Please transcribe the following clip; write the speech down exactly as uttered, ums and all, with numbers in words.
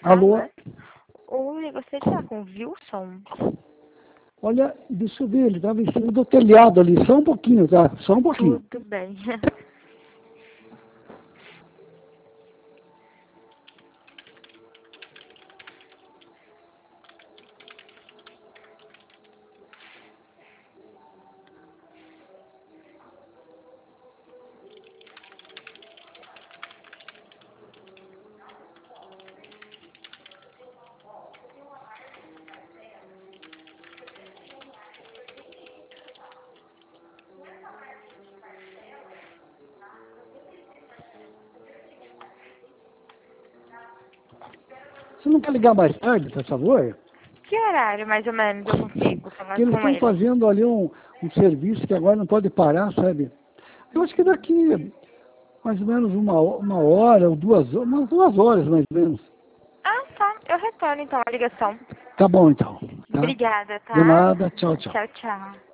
Alô? Oi, gostaria de falar com o Wilson? Olha, deixa eu ver, ele estava em cima do telhado ali, só um pouquinho, tá? Só um pouquinho. Tudo bem. Você não quer ligar mais tarde, por favor? Que horário, mais ou menos, eu consigo falar Porque eles com estão ele? fazendo ali um, um serviço que agora não pode parar, sabe? Eu acho que daqui mais ou menos uma, ho- uma hora ou duas horas, umas duas horas mais ou menos. Ah, tá. Eu retorno, então, a ligação. Tá bom então, tá? Obrigada, De tá? nada, tchau, tchau. Tchau, tchau.